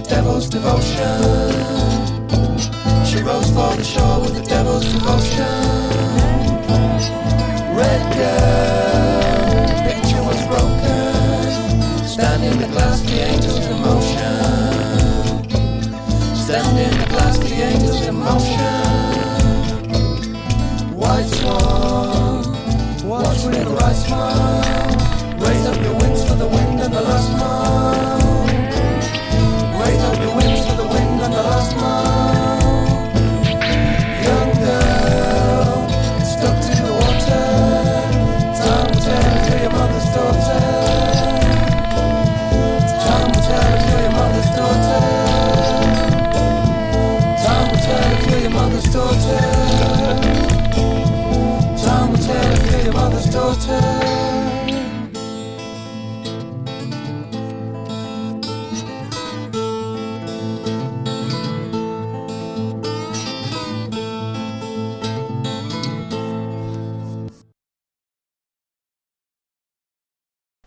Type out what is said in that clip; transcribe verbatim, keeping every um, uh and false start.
devil's devotion. She rose for the shore with the devil's devotion. Red girl, picture was broken. Stand in the glass, the angels in motion. Stand in the glass, the angels in motion. White swan, watch with a right smile. Raise up your wings for the wind and the last mile. Raise up your wings for the wind and the last mile. Young girl, stuck to the water. Time will tell if you're your mother's daughter. Time will tell if you're your mother's daughter. Time will tell if you're your mother's daughter.